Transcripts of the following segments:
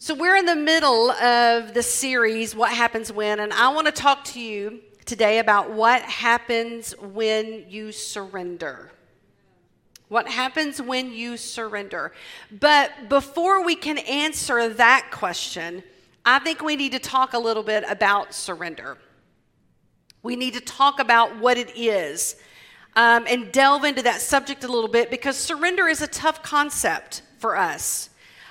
So we're in the middle of the series, What Happens When, and I want to talk to you today about what happens when you surrender. What happens when you surrender? But before we can answer that question, I think we need to talk a little bit about surrender. We need to talk about what it is and delve into that subject a little bit because surrender is a tough concept for us.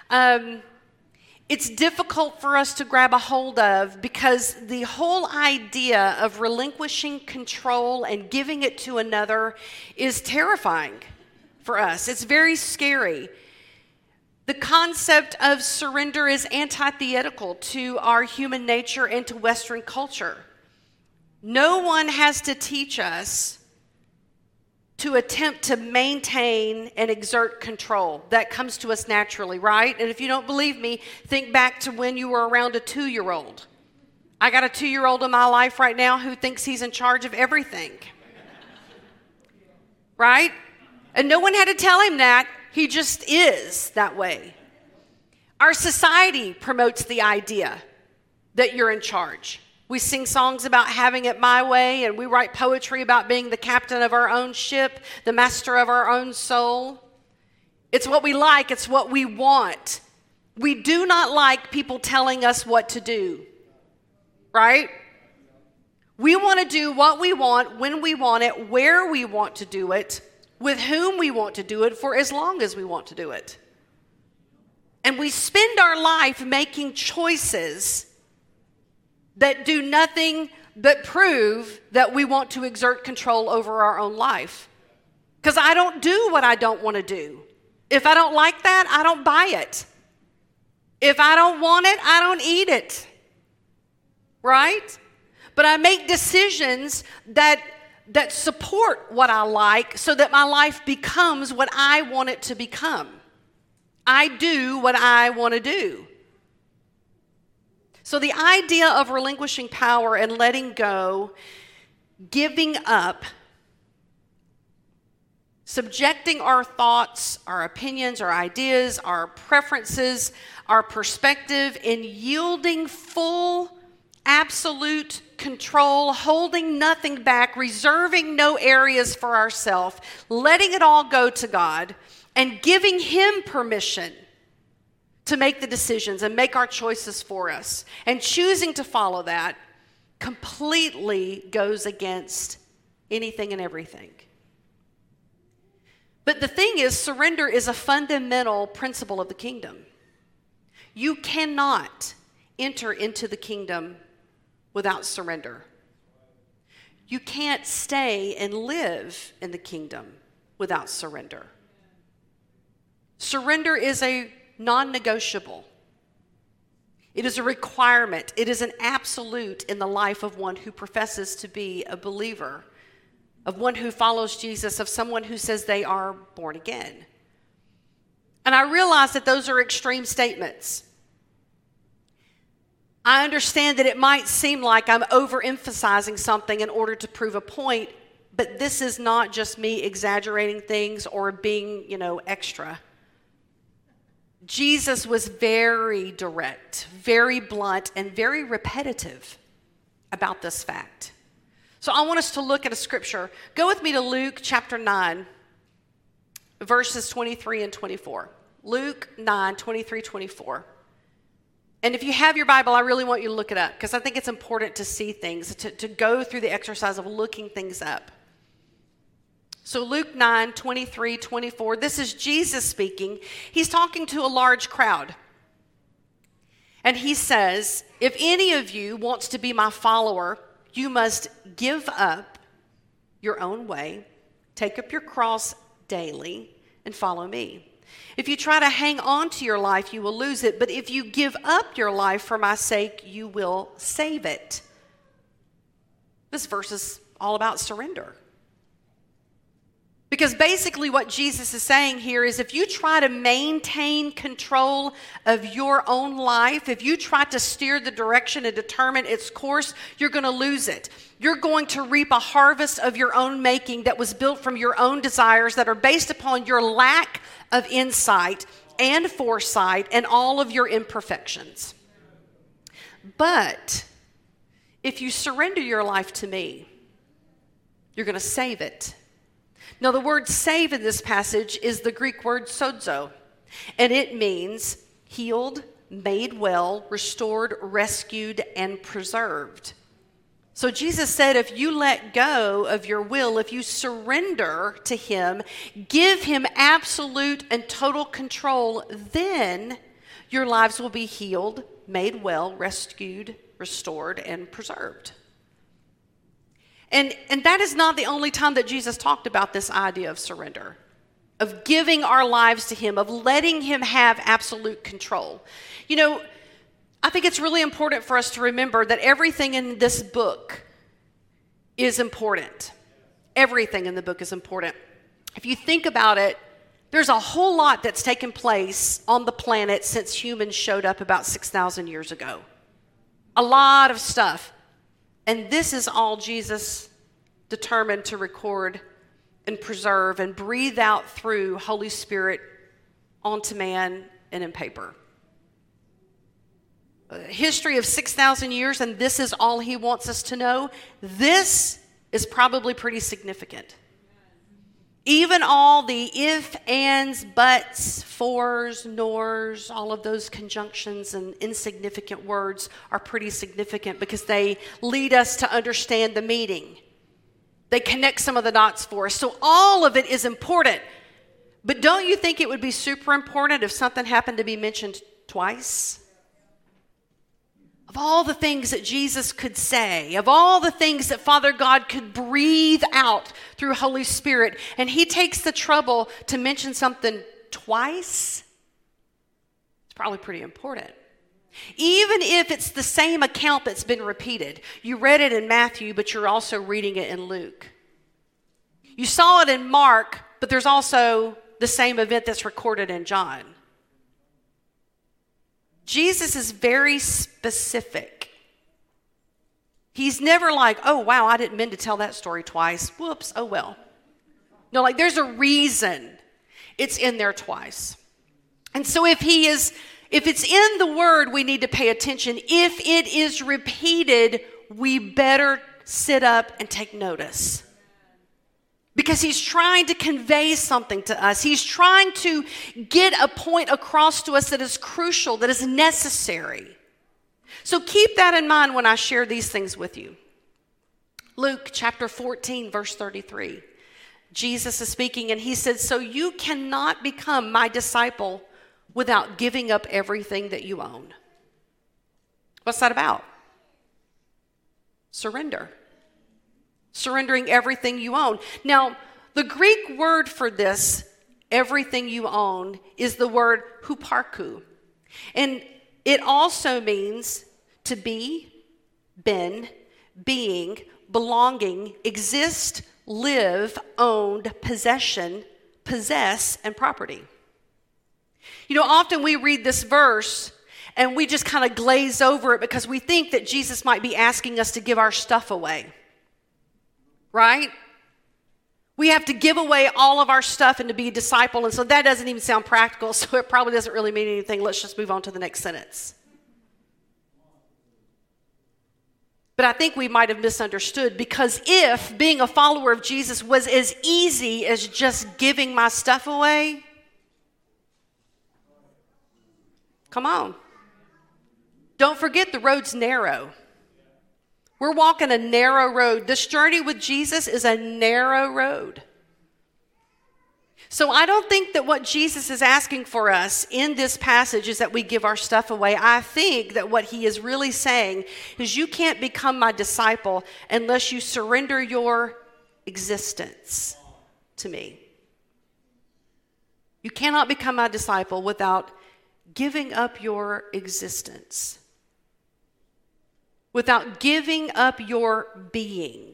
It's difficult for us to grab a hold of because the whole idea of relinquishing control and giving it to another is terrifying for us. It's very scary. The concept of surrender is antithetical to our human nature and to Western culture. No one has to teach us to attempt to maintain and exert control. That comes to us naturally, right? And if you don't believe me, think back to when you were around a 2-year-old. I got a 2-year-old in my life right now who thinks he's in charge of everything. Right? And no one had to tell him that. He just is that way. Our society promotes the idea that you're in charge. We sing songs about having it my way, and we write poetry about being the captain of our own ship, the master of our own soul. It's what we like. It's what we want. We do not like people telling us what to do, right? We want to do what we want, when we want it, where we want to do it, with whom we want to do it, for as long as we want to do it. And we spend our life making choices that do nothing but prove that we want to exert control over our own life. Because I don't do what I don't want to do. If I don't like that, I don't buy it. If I don't want it, I don't eat it. Right? But I make decisions that support what I like so that my life becomes what I want it to become. I do what I want to do. So the idea of relinquishing power and letting go, giving up, subjecting our thoughts, our opinions, our ideas, our preferences, our perspective, and yielding full, absolute control, holding nothing back, reserving no areas for ourselves, letting it all go to God, and giving Him permission to make the decisions and make our choices for us. And choosing to follow that completely goes against anything and everything. But the thing is, surrender is a fundamental principle of the kingdom. You cannot enter into the kingdom without surrender. You can't stay and live in the kingdom without surrender. Surrender is a non-negotiable. It is a requirement. It is an absolute in the life of one who professes to be a believer, of one who follows Jesus, of someone who says they are born again. And I realize that those are extreme statements. I understand that it might seem like I'm overemphasizing something in order to prove a point, but this is not just me exaggerating things or being, extra. Jesus was very direct, very blunt, and very repetitive about this fact. So I want us to look at a scripture. Go with me to Luke chapter 9, verses 23 and 24. Luke 9, 23, 24. And if you have your Bible, I really want you to look it up because I think it's important to see things, to go through the exercise of looking things up. So Luke 9, 23, 24, this is Jesus speaking. He's talking to a large crowd. And he says, if any of you wants to be my follower, you must give up your own way, take up your cross daily, and follow me. If you try to hang on to your life, you will lose it. But if you give up your life for my sake, you will save it. This verse is all about surrender. Because basically what Jesus is saying here is if you try to maintain control of your own life, if you try to steer the direction and determine its course, you're going to lose it. You're going to reap a harvest of your own making that was built from your own desires that are based upon your lack of insight and foresight and all of your imperfections. But if you surrender your life to me, you're going to save it. Now, the word save in this passage is the Greek word sozo, and it means healed, made well, restored, rescued, and preserved. So Jesus said, if you let go of your will, if you surrender to him, give him absolute and total control, then your lives will be healed, made well, rescued, restored, and preserved. And that is not the only time that Jesus talked about this idea of surrender, of giving our lives to him, of letting him have absolute control. You know, I think it's really important for us to remember that everything in this book is important. Everything in the book is important. If you think about it, there's a whole lot that's taken place on the planet since humans showed up about 6,000 years ago. A lot of stuff. And this is all Jesus determined to record and preserve and breathe out through Holy Spirit onto man and in paper. A history of 6,000 years, and this is all he wants us to know. This is probably pretty significant. Even all the if, ands, buts, fors, nors, all of those conjunctions and insignificant words are pretty significant because they lead us to understand the meaning. They connect some of the dots for us. So all of it is important. But don't you think it would be super important if something happened to be mentioned twice? Of all the things that Jesus could say, of all the things that Father God could breathe out through Holy Spirit, and he takes the trouble to mention something twice, it's probably pretty important. Even if it's the same account that's been repeated. You read it in Matthew, but you're also reading it in Luke. You saw it in Mark, but there's also the same event that's recorded in John. Jesus is very specific. He's never like, oh, wow, I didn't mean to tell that story twice. Whoops, oh, well. No, like there's a reason it's in there twice. And so if it's in the word, we need to pay attention. If it is repeated, we better sit up and take notice. Because he's trying to convey something to us. He's trying to get a point across to us that is crucial, that is necessary. So keep that in mind when I share these things with you. Luke chapter 14, verse 33. Jesus is speaking and he said, so you cannot become my disciple without giving up everything that you own. What's that about? Surrender. Surrendering everything you own. Now, the Greek word for this, everything you own, is the word huparku. And it also means to be, been, being, belonging, exist, live, owned, possession, possess, and property. You know, often we read this verse and we just kind of glaze over it because we think that Jesus might be asking us to give our stuff away. Right? We have to give away all of our stuff and to be a disciple. And so that doesn't even sound practical. So it probably doesn't really mean anything. Let's just move on to the next sentence. But I think we might have misunderstood, because if being a follower of Jesus was as easy as just giving my stuff away, come on. Don't forget the road's narrow. We're walking a narrow road. This journey with Jesus is a narrow road. So I don't think that what Jesus is asking for us in this passage is that we give our stuff away. I think that what he is really saying is you can't become my disciple unless you surrender your existence to me. You cannot become my disciple without giving up your existence. Without giving up your being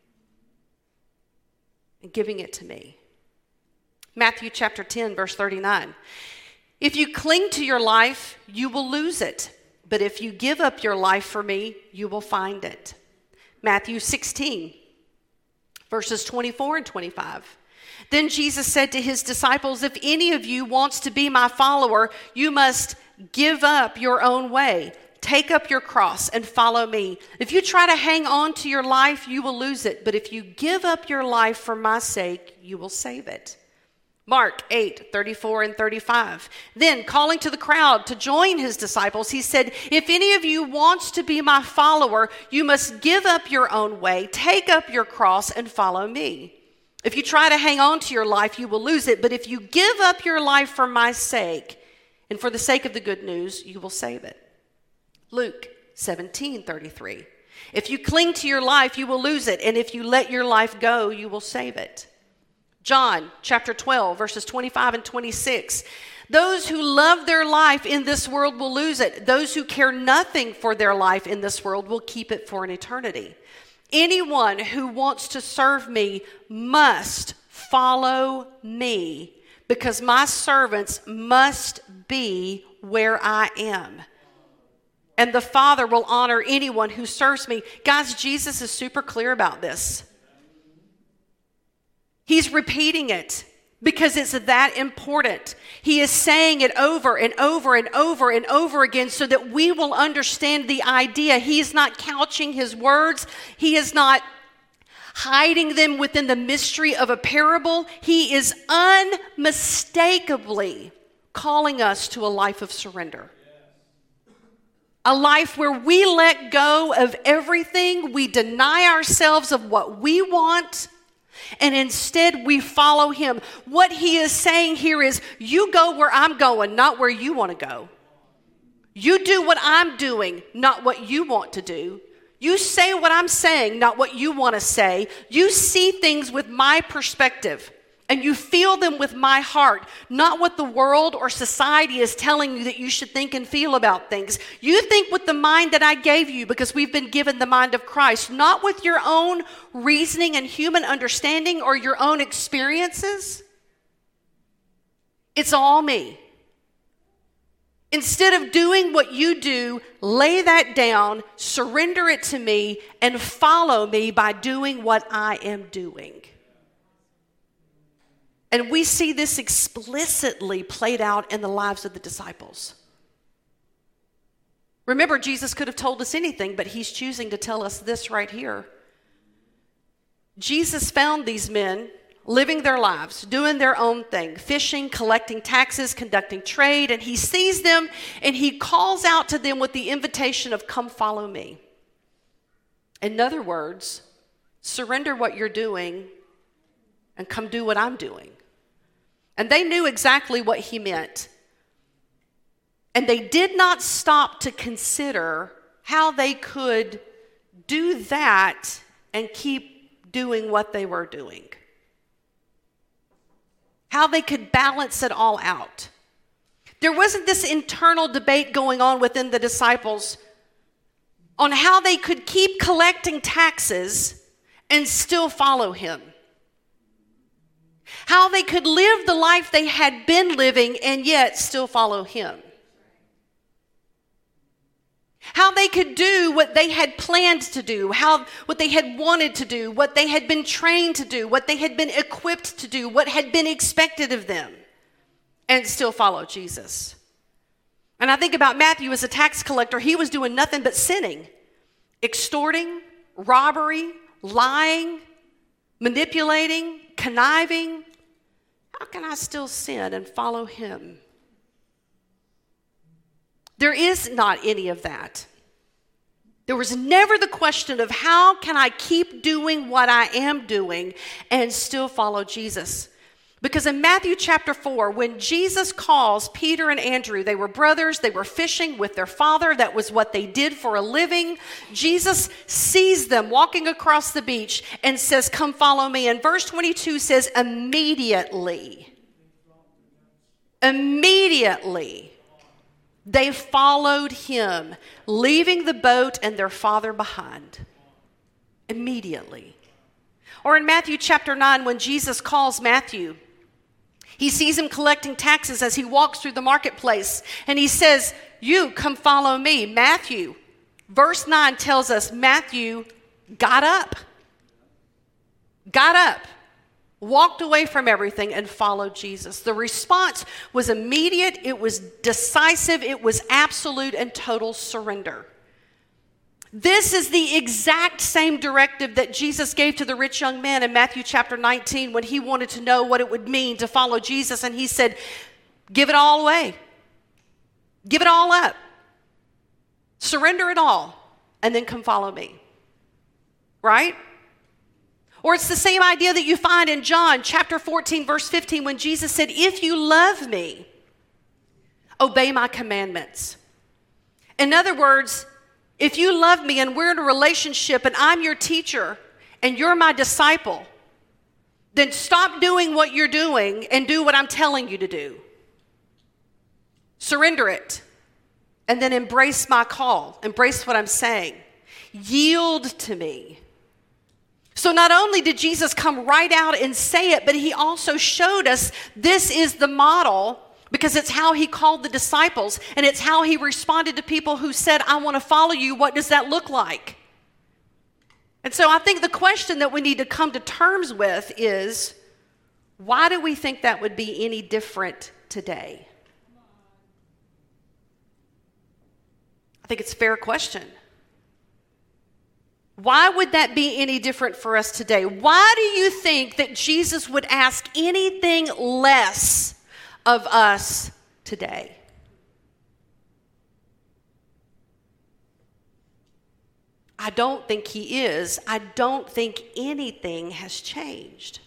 and giving it to me. Matthew chapter 10, verse 39. If you cling to your life, you will lose it. But if you give up your life for me, you will find it. Matthew 16, verses 24 and 25. Then Jesus said to his disciples, if any of you wants to be my follower, you must give up your own way. Take up your cross and follow me. If you try to hang on to your life, you will lose it. But if you give up your life for my sake, you will save it. Mark 8:34 and 35. Then, calling to the crowd to join his disciples, he said, if any of you wants to be my follower, you must give up your own way, take up your cross, and follow me. If you try to hang on to your life, you will lose it. But if you give up your life for my sake, and for the sake of the good news, you will save it. Luke 17:33. If you cling to your life, you will lose it. And if you let your life go, you will save it. John chapter 12, verses 25 and 26. Those who love their life in this world will lose it. Those who care nothing for their life in this world will keep it for an eternity. Anyone who wants to serve me must follow me, because my servants must be where I am. And the Father will honor anyone who serves me. Guys, Jesus is super clear about this. He's repeating it because it's that important. He is saying it over and over and over and over again so that we will understand the idea. He is not couching his words. He is not hiding them within the mystery of a parable. He is unmistakably calling us to a life of surrender. A life where we let go of everything, we deny ourselves of what we want, and instead we follow him. What he is saying here is, you go where I'm going, not where you want to go. You do what I'm doing, not what you want to do. You say what I'm saying, not what you want to say. You see things with my perspective, and you feel them with my heart, not what the world or society is telling you that you should think and feel about things. You think with the mind that I gave you, because we've been given the mind of Christ, not with your own reasoning and human understanding or your own experiences. It's all me. Instead of doing what you do, lay that down, surrender it to me, and follow me by doing what I am doing. And we see this explicitly played out in the lives of the disciples. Remember, Jesus could have told us anything, but he's choosing to tell us this right here. Jesus found these men living their lives, doing their own thing, fishing, collecting taxes, conducting trade, and he sees them and he calls out to them with the invitation of, come follow me. In other words, surrender what you're doing and come do what I'm doing. And they knew exactly what he meant. And they did not stop to consider how they could do that and keep doing what they were doing. How they could balance it all out. There wasn't this internal debate going on within the disciples on how they could keep collecting taxes and still follow him. How they could live the life they had been living and yet still follow him. How they could do what they had planned to do, what they had wanted to do, what they had been trained to do, what they had been equipped to do, what had been expected of them, and still follow Jesus. And I think about Matthew as a tax collector. He was doing nothing but sinning, extorting, robbery, lying, manipulating, conniving. How can I still sin and follow him? There is not any of that. There was never the question of how can I keep doing what I am doing and still follow Jesus. Because in Matthew chapter 4, when Jesus calls Peter and Andrew, they were brothers, they were fishing with their father. That was what they did for a living. Jesus sees them walking across the beach and says, come follow me. And verse 22 says, immediately they followed him, leaving the boat and their father behind. Immediately. Or in Matthew chapter 9, when Jesus calls Matthew, he sees him collecting taxes as he walks through the marketplace. And he says, you come follow me. Matthew, verse 9 tells us Matthew got up. Got up. walked away from everything and followed Jesus. The response was immediate, it was decisive, it was absolute and total surrender. This is the exact same directive that Jesus gave to the rich young man in Matthew chapter 19 when he wanted to know what it would mean to follow Jesus. And he said, give it all away. Give it all up. Surrender it all, and then come follow me. Right? Or it's the same idea that you find in John chapter 14, verse 15, when Jesus said, if you love me, obey my commandments. In other words, if you love me and we're in a relationship and I'm your teacher and you're my disciple, then stop doing what you're doing and do what I'm telling you to do. Surrender it. And then embrace my call. Embrace what I'm saying. Yield to me. So not only did Jesus come right out and say it, but he also showed us this is the model, because it's how he called the disciples, and it's how he responded to people who said, I want to follow you. What does that look like? And so I think the question that we need to come to terms with is, why do we think that would be any different today? I think it's a fair question. Why would that be any different for us today? Why do you think that Jesus would ask anything less of us today? I don't think he is. I don't think anything has changed.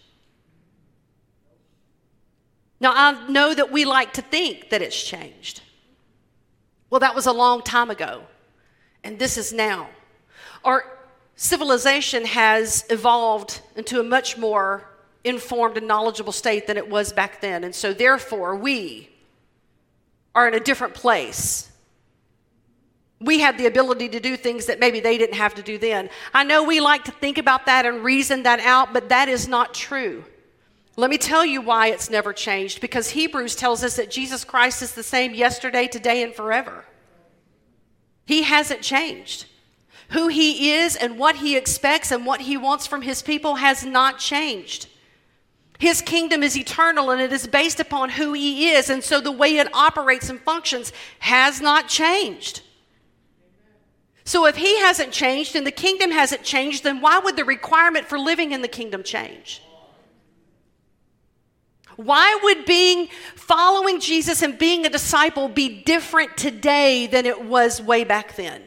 Now, I know that we like to think that it's changed. Well, that was a long time ago, and this is now. Our civilization has evolved into a much more informed and knowledgeable state than it was back then, and so therefore we are in a different place. We have the ability to do things that maybe they didn't have to do then. I know we like to think about that and reason that out, but that is not true. Let me tell you why it's never changed, because Hebrews tells us that Jesus Christ is the same yesterday, today, and forever. He hasn't changed. Who he is and what he expects and what he wants from his people has not changed. His kingdom is eternal and it is based upon who he is, and so the way it operates and functions has not changed. So if he hasn't changed and the kingdom hasn't changed, then why would the requirement for living in the kingdom change? Why would following Jesus and being a disciple be different today than it was way back then?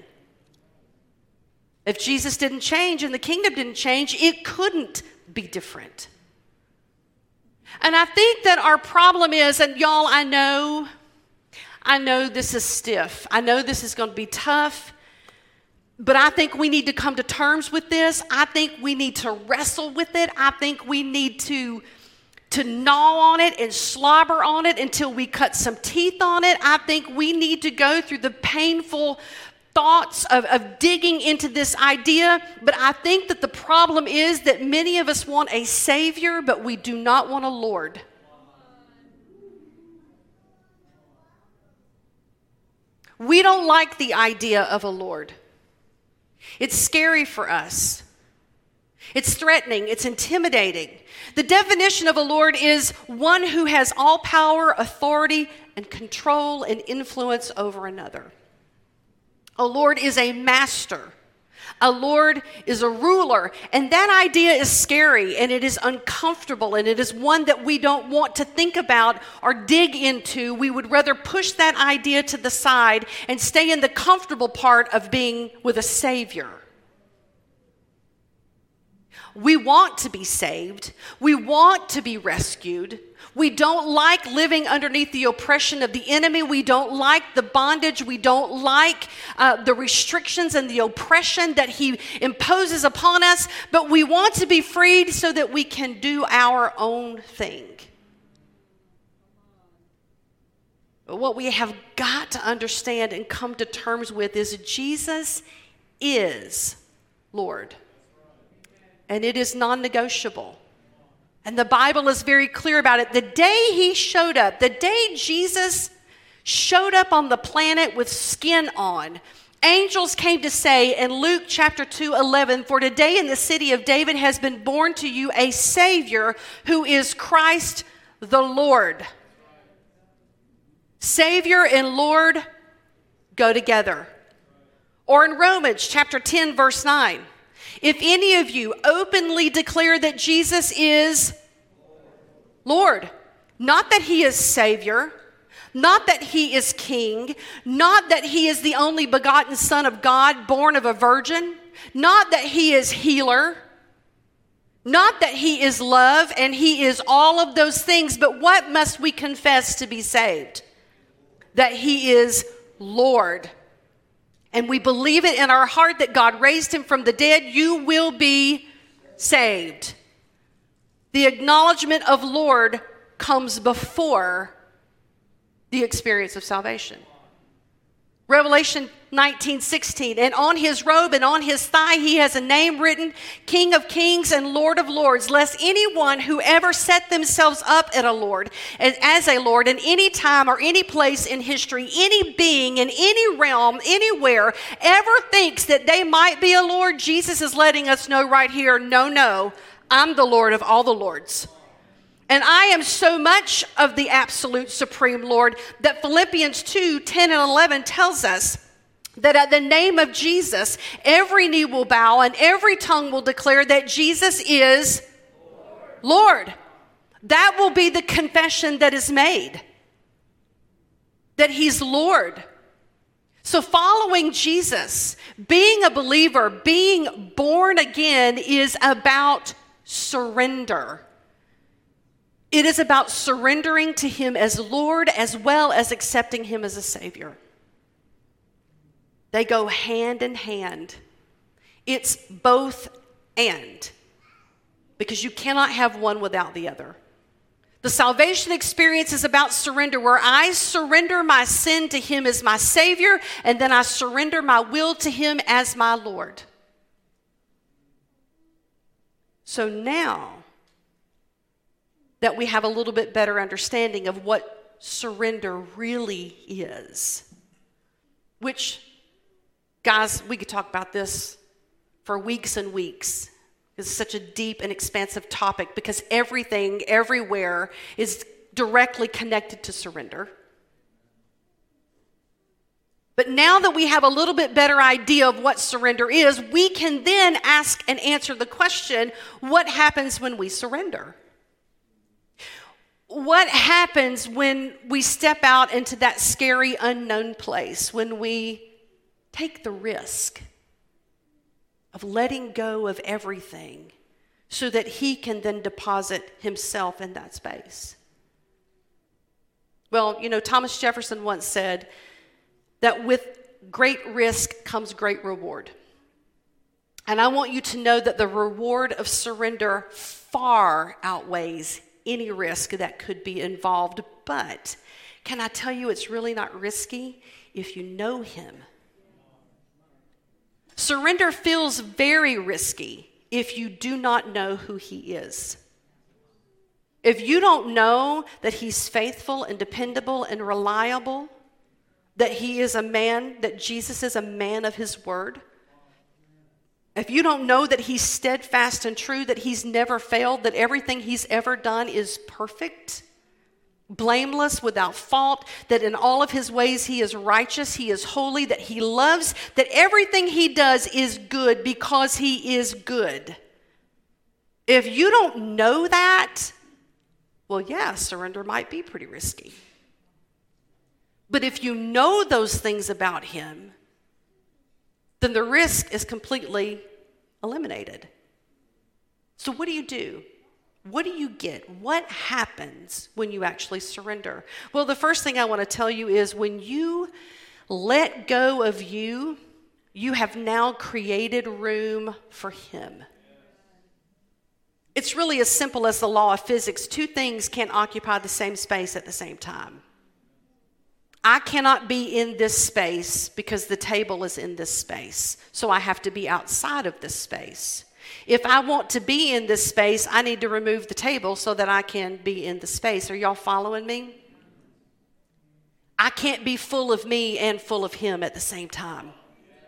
If Jesus didn't change and the kingdom didn't change, it couldn't be different. And I think that our problem is, and y'all, I know this is stiff. I know this is going to be tough, but I think we need to come to terms with this. I think we need to wrestle with it. I think we need to gnaw on it and slobber on it until we cut some teeth on it. I think we need to go through the painful thoughts of digging into this idea. But I think that the problem is that many of us want a Savior, but we do not want a Lord. We don't like the idea of a Lord. It's scary for us. It's threatening. It's intimidating. The definition of a Lord is one who has all power, authority, and control and influence over another. A Lord is a master. A Lord is a ruler. And that idea is scary, and it is uncomfortable, and it is one that we don't want to think about or dig into. We would rather push that idea to the side and stay in the comfortable part of being with a Savior. We want to be saved. We want to be rescued. We don't like living underneath the oppression of the enemy. We don't like the bondage. We don't like the restrictions and the oppression that he imposes upon us. But we want to be freed so that we can do our own thing. But what we have got to understand and come to terms with is Jesus is Lord. And it is non-negotiable. And the Bible is very clear about it. The day he showed up, the day Jesus showed up on the planet with skin on Angels came to say in Luke chapter 2:11, "For today in the city of David has been born to you a Savior who is Christ the Lord." Savior and Lord go together. Or in Romans chapter 10, verse 9, "If any of you openly declare that Jesus is Lord," not that he is Savior, not that he is King, not that he is the only begotten Son of God, born of a virgin, not that he is healer, not that he is love, and he is all of those things, but what must we confess to be saved? That he is Lord. And we believe it in our heart that God raised him from the dead, you will be saved. The acknowledgement of Lord comes before the experience of salvation. Revelation 19:16, "And on his robe and on his thigh he has a name written, King of Kings and Lord of Lords, lest anyone who ever set themselves up as a Lord in any time or any place in history, any being in any realm, anywhere, ever thinks that they might be a Lord." Jesus is letting us know right here, no, I'm the Lord of all the Lords. And I am so much of the absolute supreme Lord that Philippians 2:10 and 11 tells us that at the name of Jesus, every knee will bow and every tongue will declare that Jesus is Lord. That will be the confession that is made, that he's Lord. So following Jesus, being a believer, being born again is about surrender. It is about surrendering to him as Lord as well as accepting him as a Savior. They go hand in hand. It's both and, because you cannot have one without the other. The salvation experience is about surrender, where I surrender my sin to him as my Savior, and then I surrender my will to him as my Lord. So now that we have a little bit better understanding of what surrender really is, which, guys, we could talk about this for weeks and weeks. It's such a deep and expansive topic because everything, everywhere is directly connected to surrender. But now that we have a little bit better idea of what surrender is, we can then ask and answer the question, what happens when we surrender? What happens when we step out into that scary unknown place, when we take the risk of letting go of everything so that he can then deposit himself in that space? Well, Thomas Jefferson once said that with great risk comes great reward. And I want you to know that the reward of surrender far outweighs any risk that could be involved. But can I tell you, it's really not risky if you know him. Surrender feels very risky if you do not know who he is. If you don't know that he's faithful and dependable and reliable, that he is a man, that Jesus is a man of his word, if you don't know that he's steadfast and true, that he's never failed, that everything he's ever done is perfect, blameless, without fault, that in all of his ways he is righteous, he is holy, that he loves, that everything he does is good because he is good. If you don't know that, well, yeah, surrender might be pretty risky. But if you know those things about him, then the risk is completely eliminated. So what do? What do you get? What happens when you actually surrender? Well, the first thing I want to tell you is when you let go of you, you have now created room for him. It's really as simple as the law of physics. Two things can't occupy the same space at the same time. I cannot be in this space because the table is in this space. So I have to be outside of this space. If I want to be in this space, I need to remove the table so that I can be in the space. Are y'all following me? I can't be full of me and full of him at the same time.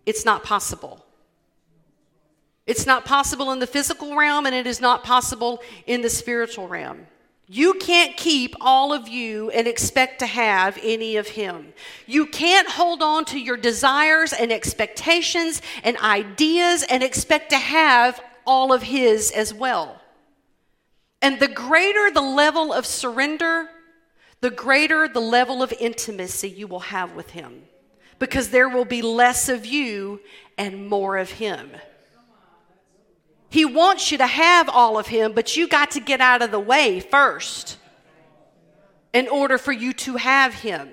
it's not possible. It's not possible in the physical realm, and it is not possible in the spiritual realm. You can't keep all of you and expect to have any of him. You can't hold on to your desires and expectations and ideas and expect to have all of his as well. And the greater the level of surrender, the greater the level of intimacy you will have with him, because there will be less of you and more of him. He wants you to have all of him, but you got to get out of the way first in order for you to have him.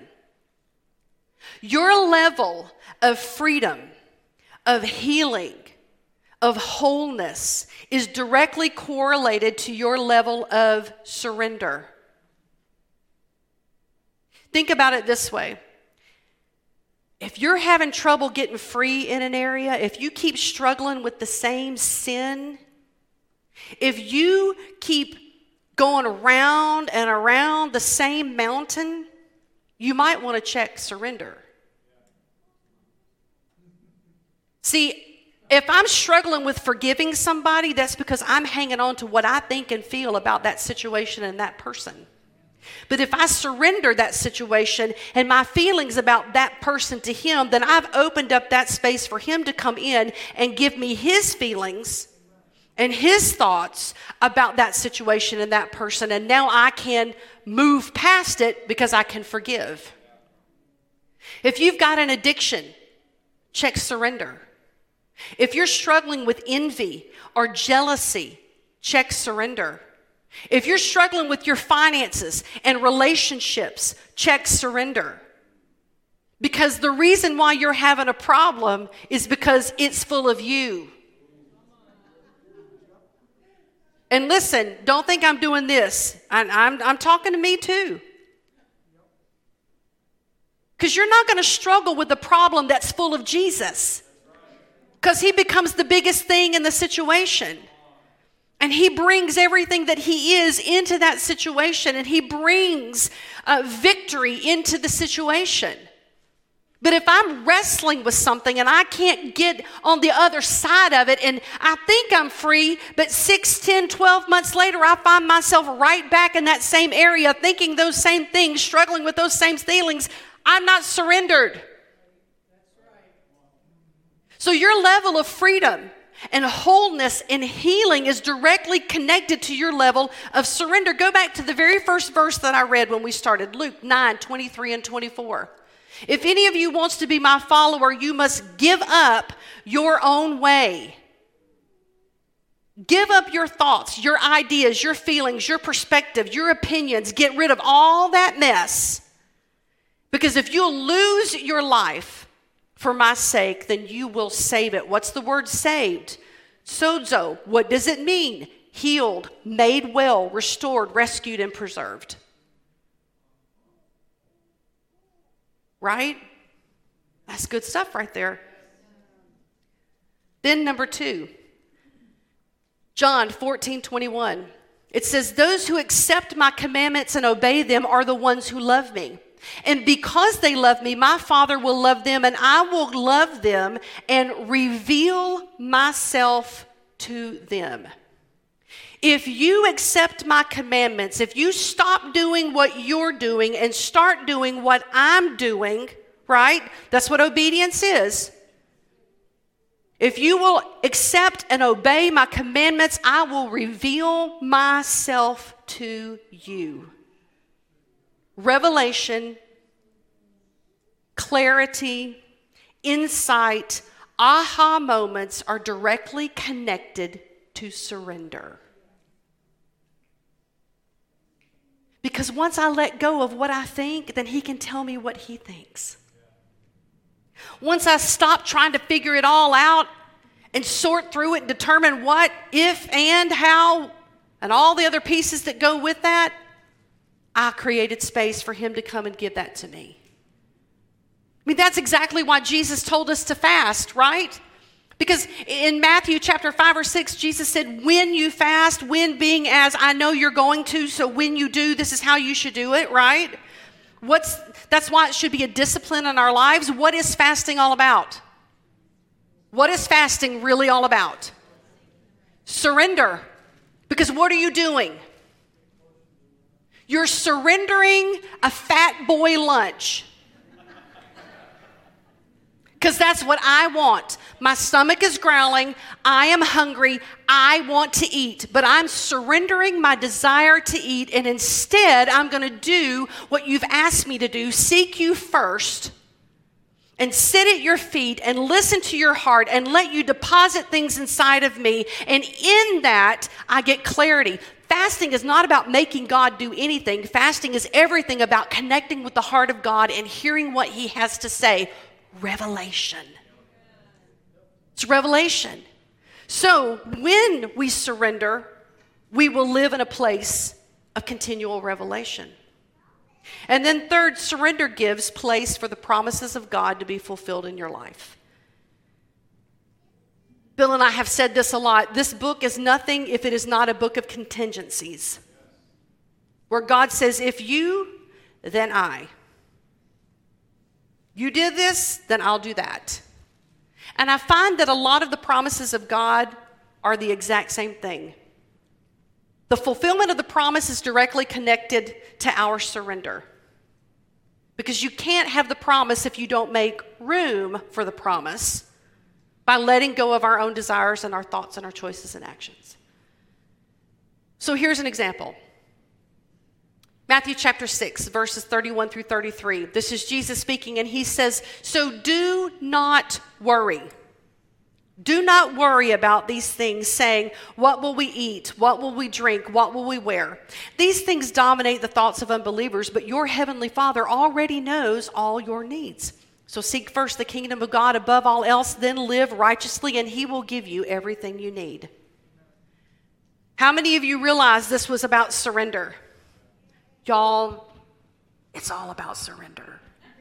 Your level of freedom, of healing, of wholeness is directly correlated to your level of surrender. Think about it this way. If you're having trouble getting free in an area, if you keep struggling with the same sin, if you keep going around and around the same mountain, you might want to check surrender. See, if I'm struggling with forgiving somebody, that's because I'm hanging on to what I think and feel about that situation and that person. But if I surrender that situation and my feelings about that person to him, then I've opened up that space for him to come in and give me his feelings and his thoughts about that situation and that person. And now I can move past it because I can forgive. If you've got an addiction, check surrender. If you're struggling with envy or jealousy, check surrender. If you're struggling with your finances and relationships, check surrender. Because the reason why you're having a problem is because it's full of you. And listen, don't think I'm doing this. I'm talking to me too. Because you're not going to struggle with the problem that's full of Jesus. Because he becomes the biggest thing in the situation. And he brings everything that he is into that situation. And he brings victory into the situation. But if I'm wrestling with something and I can't get on the other side of it, and I think I'm free, but 6, 10, 12 months later, I find myself right back in that same area, thinking those same things, struggling with those same feelings, I'm not surrendered. So your level of freedom and wholeness and healing is directly connected to your level of surrender. Go back to the very first verse that I read when we started, Luke 9, 23 and 24. If any of you wants to be my follower, you must give up your own way. Give up your thoughts, your ideas, your feelings, your perspective, your opinions. Get rid of all that mess. Because if you'll lose your life for my sake, then you will save it. What's the word saved? Sozo. What does it mean? Healed, made well, restored, rescued, and preserved. Right? That's good stuff right there. Then number 2, John 14:21. It says, those who accept my commandments and obey them are the ones who love me. And because they love me, my Father will love them, and I will love them and reveal myself to them. If you accept my commandments, if you stop doing what you're doing and start doing what I'm doing, right? That's what obedience is. If you will accept and obey my commandments, I will reveal myself to you. Revelation, clarity, insight, aha moments are directly connected to surrender. Because once I let go of what I think, then he can tell me what he thinks. Once I stop trying to figure it all out and sort through it and determine what, if, and how, and all the other pieces that go with that, I created space for him to come and give that to me. I mean, that's exactly why Jesus told us to fast, right? Because in Matthew chapter 5 or 6, Jesus said, when you fast, when being as I know you're going to, so when you do, this is how you should do it, right? That's why it should be a discipline in our lives. What is fasting all about? What is fasting really all about? Surrender. Because what are you doing? You're surrendering a fat boy lunch. Because that's what I want. My stomach is growling. I am hungry. I want to eat. But I'm surrendering my desire to eat. And instead, I'm going to do what you've asked me to do. Seek you first. And sit at your feet and listen to your heart and let you deposit things inside of me. And in that, I get clarity. Fasting is not about making God do anything. Fasting is everything about connecting with the heart of God and hearing what he has to say. Revelation. It's revelation. So when we surrender, we will live in a place of continual revelation. And then third, surrender gives place for the promises of God to be fulfilled in your life. Bill and I have said this a lot. This book is nothing if it is not a book of contingencies. Where God says, if you, then I. You did this, then I'll do that. And I find that a lot of the promises of God are the exact same thing. The fulfillment of the promise is directly connected to our surrender. Because you can't have the promise if you don't make room for the promise by letting go of our own desires and our thoughts and our choices and actions. So here's an example. Matthew chapter 6, verses 31 through 33. This is Jesus speaking, and he says, so do not worry. Do not worry about these things, saying, what will we eat? What will we drink? What will we wear? These things dominate the thoughts of unbelievers, but your heavenly Father already knows all your needs. So seek first the kingdom of God above all else, then live righteously, and he will give you everything you need. How many of you realize this was about surrender? Y'all, it's all about surrender.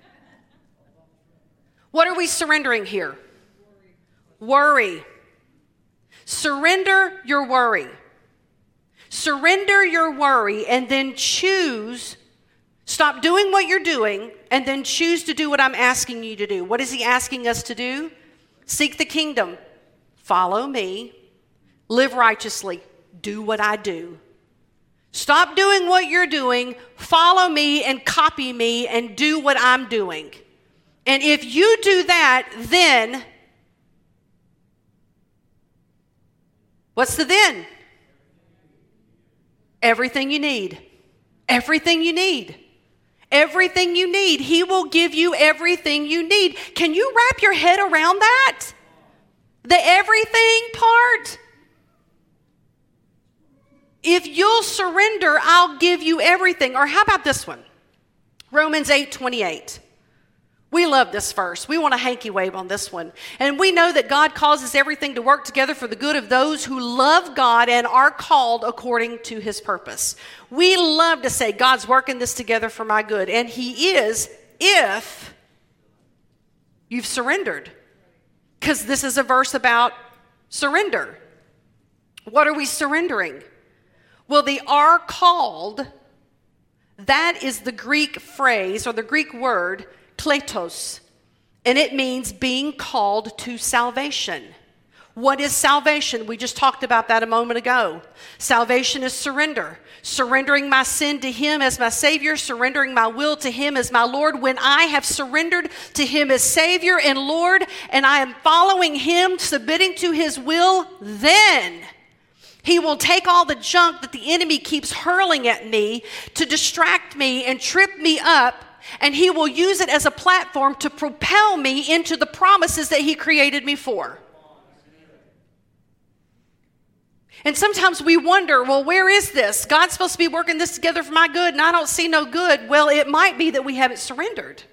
What are we surrendering here? Worry. Surrender your worry. Surrender your worry and then choose. Stop doing what you're doing and then choose to do what I'm asking you to do. What is he asking us to do? Seek the kingdom. Follow me. Live righteously. Do what I do. Stop doing what you're doing, follow me and copy me and do what I'm doing. And if you do that, then, what's the then? Everything you need. Everything you need. Everything you need. He will give you everything you need. Can you wrap your head around that? The everything part? If you'll surrender, I'll give you everything. Or how about this one? Romans 8:28. We love this verse. We want a hanky wave on this one. And we know that God causes everything to work together for the good of those who love God and are called according to his purpose. We love to say, God's working this together for my good. And he is, if you've surrendered. Because this is a verse about surrender. What are we surrendering? Well, the are called, that is the Greek phrase or the Greek word, kletos, and it means being called to salvation. What is salvation? We just talked about that a moment ago. Salvation is surrender. Surrendering my sin to him as my Savior, surrendering my will to him as my Lord. When I have surrendered to him as Savior and Lord, and I am following him, submitting to his will, then he will take all the junk that the enemy keeps hurling at me to distract me and trip me up, and he will use it as a platform to propel me into the promises that he created me for. And sometimes we wonder, well, where is this? God's supposed to be working this together for my good, and I don't see no good. Well, it might be that we haven't surrendered.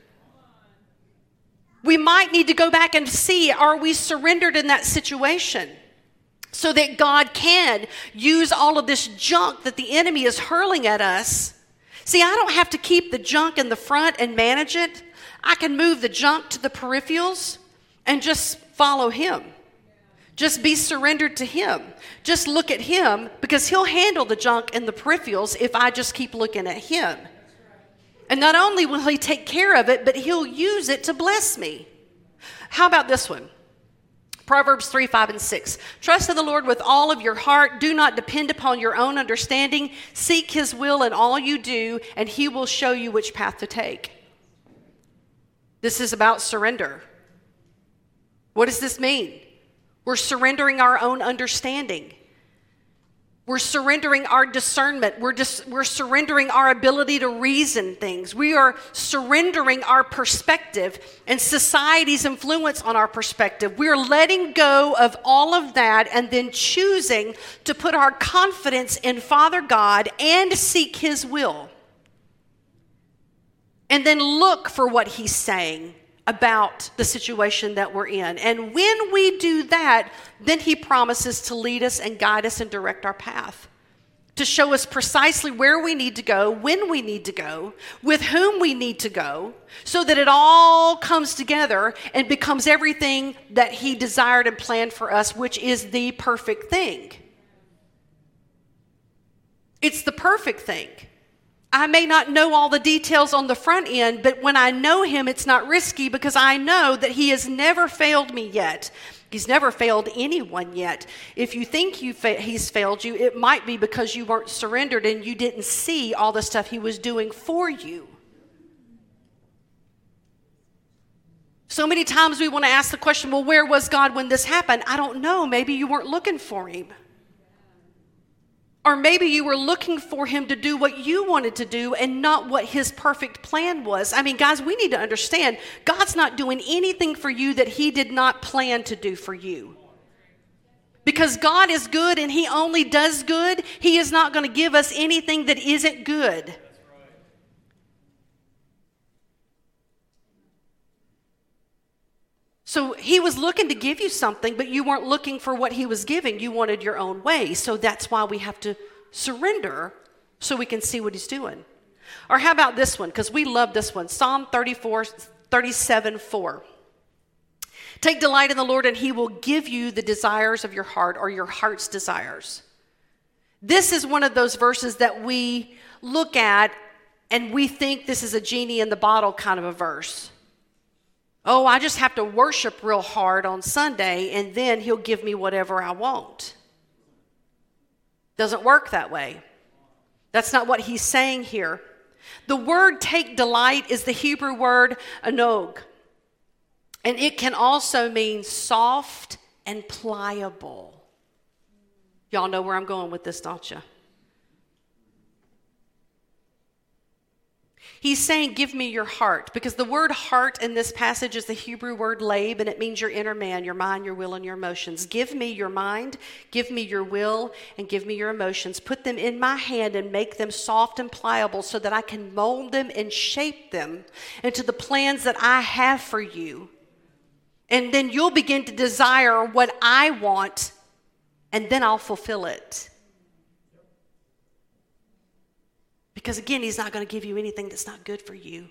We might need to go back and see, are we surrendered in that situation? So that God can use all of this junk that the enemy is hurling at us. See, I don't have to keep the junk in the front and manage it. I can move the junk to the peripherals and just follow him. Just be surrendered to him. Just look at him, because he'll handle the junk in the peripherals if I just keep looking at him. And not only will he take care of it, but he'll use it to bless me. How about this one? Proverbs 3, 5, and 6. Trust in the Lord with all of your heart. Do not depend upon your own understanding. Seek his will in all you do, and he will show you which path to take. This is about surrender. What does this mean? We're surrendering our own understanding. We're surrendering our discernment. We're surrendering our ability to reason things. We are surrendering our perspective and society's influence on our perspective. We're letting go of all of that and then choosing to put our confidence in Father God and seek his will. And then look for what he's saying about the situation that we're in. And when we do that, then he promises to lead us and guide us and direct our path, to show us precisely where we need to go, when we need to go, with whom we need to go, so that it all comes together and becomes everything that he desired and planned for us, which is the perfect thing. It's the perfect thing. I may not know all the details on the front end, but when I know him, it's not risky because I know that he has never failed me yet. He's never failed anyone yet. If you think he's failed you, it might be because you weren't surrendered and you didn't see all the stuff he was doing for you. So many times we want to ask the question, well, where was God when this happened? I don't know. Maybe you weren't looking for him. Or maybe you were looking for him to do what you wanted to do and not what his perfect plan was. I mean, guys, we need to understand God's not doing anything for you that he did not plan to do for you. Because God is good and he only does good, he is not going to give us anything that isn't good. So he was looking to give you something, but you weren't looking for what he was giving. You wanted your own way. So that's why we have to surrender so we can see what he's doing. Or how about this one? Because we love this one. Psalm 37, 4. Take delight in the Lord and he will give you the desires of your heart, or your heart's desires. This is one of those verses that we look at and we think this is a genie in the bottle kind of a verse. Oh, I just have to worship real hard on Sunday and then he'll give me whatever I want. Doesn't work that way. That's not what he's saying here. The word take delight is the Hebrew word anog. And it can also mean soft and pliable. Y'all know where I'm going with this, don't you? He's saying, give me your heart, because the word heart in this passage is the Hebrew word lab, and it means your inner man, your mind, your will, and your emotions. Give me your mind, give me your will, and give me your emotions. Put them in my hand and make them soft and pliable so that I can mold them and shape them into the plans that I have for you. And then you'll begin to desire what I want, and then I'll fulfill it. Because again, he's not going to give you anything that's not good for you.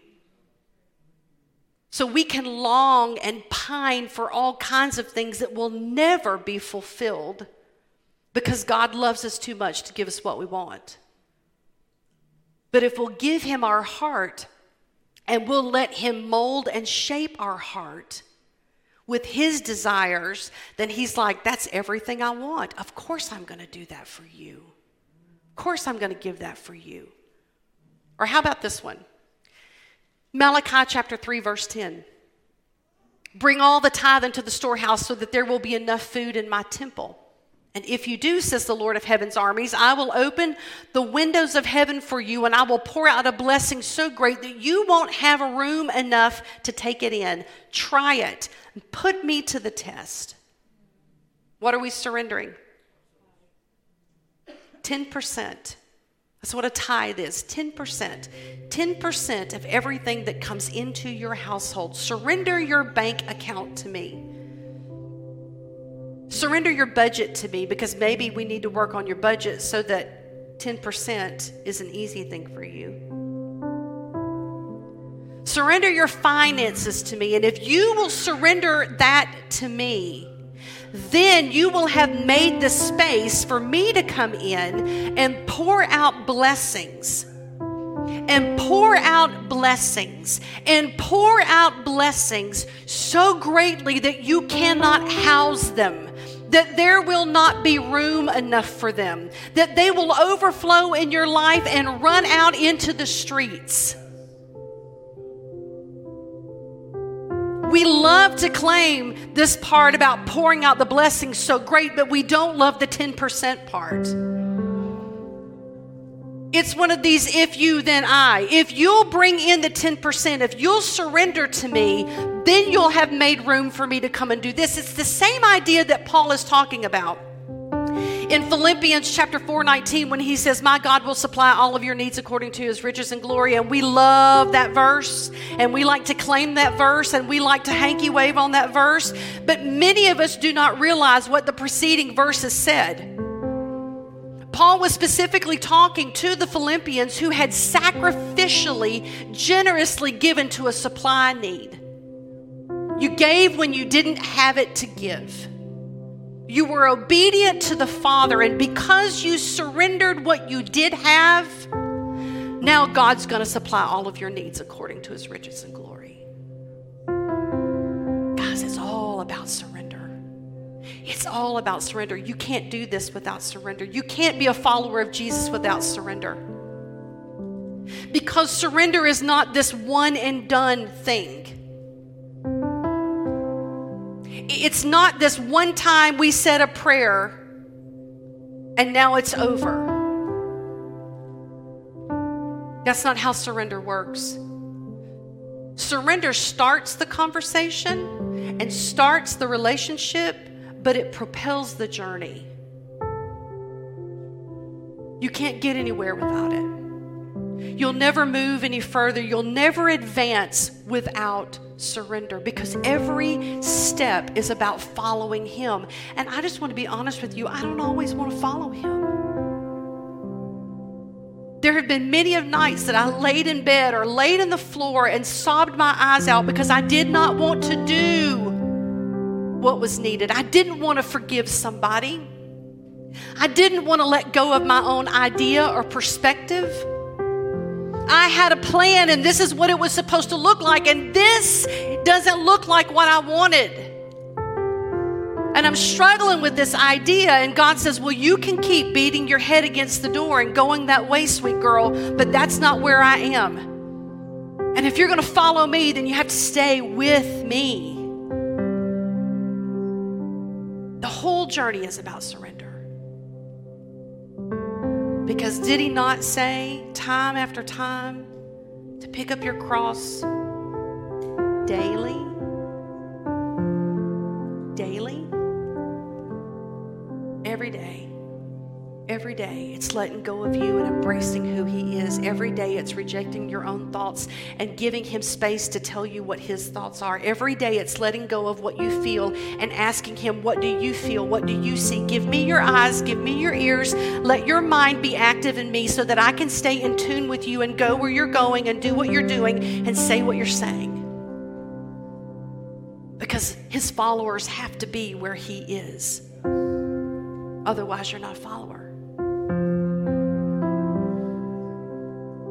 So we can long and pine for all kinds of things that will never be fulfilled because God loves us too much to give us what we want. But if we'll give him our heart and we'll let him mold and shape our heart with his desires, then he's like, that's everything I want. Of course I'm going to do that for you. Of course I'm going to give that for you. Or how about this one? Malachi chapter 3, verse 10. Bring all the tithe into the storehouse so that there will be enough food in my temple. And if you do, says the Lord of heaven's armies, I will open the windows of heaven for you, and I will pour out a blessing so great that you won't have room enough to take it in. Try it and put me to the test. What are we surrendering? 10%. That's what a tithe is, 10%. 10% of everything that comes into your household. Surrender your bank account to me. Surrender your budget to me, because maybe we need to work on your budget so that 10% is an easy thing for you. Surrender your finances to me, and if you will surrender that to me, then you will have made the space for me to come in and pour out blessings and pour out blessings, and pour out blessings so greatly that you cannot house them, that there will not be room enough for them, that they will overflow in your life and run out into the streets. We love to claim this part about pouring out the blessings so great, but we don't love the 10% part. It's one of these if you, then I. If you'll bring in the 10%, if you'll surrender to me, then you'll have made room for me to come and do this. It's the same idea that Paul is talking about in Philippians chapter 4:19, when he says, my God will supply all of your needs according to his riches and glory. And we love that verse, and we like to claim that verse, and we like to hanky wave on that verse. But many of us do not realize what the preceding verses said. Paul was specifically talking to the Philippians who had sacrificially, generously given to a supply need. You gave when you didn't have it to give. You were obedient to the Father, and because you surrendered what you did have, now God's going to supply all of your needs according to his riches and glory. Guys, it's all about surrender. It's all about surrender. You can't do this without surrender. You can't be a follower of Jesus without surrender. Because surrender is not this one and done thing. It's not this one time we said a prayer and now it's over. That's not how surrender works. Surrender starts the conversation and starts the relationship, but it propels the journey. You can't get anywhere without it. You'll never move any further. You'll never advance without surrender, because every step is about following him. And I just want to be honest with you, I don't always want to follow him. There have been many of nights that I laid in bed or laid on the floor and sobbed my eyes out because I did not want to do what was needed. I didn't want to forgive somebody. I didn't want to let go of my own idea or perspective. I had a plan, and this is what it was supposed to look like, and this doesn't look like what I wanted. And I'm struggling with this idea, and God says, well, you can keep beating your head against the door and going that way, sweet girl, but that's not where I am. And if you're going to follow me, then you have to stay with me. The whole journey is about surrender. Because did he not say time after time to pick up your cross daily? Daily? Every day. Every day it's letting go of you and embracing who he is. Every day it's rejecting your own thoughts and giving him space to tell you what his thoughts are. Every day it's letting go of what you feel and asking him, what do you feel? What do you see? Give me your eyes, give me your ears. Let your mind be active in me so that I can stay in tune with you and go where you're going and do what you're doing and say what you're saying. Because his followers have to be where he is. Otherwise, you're not a follower.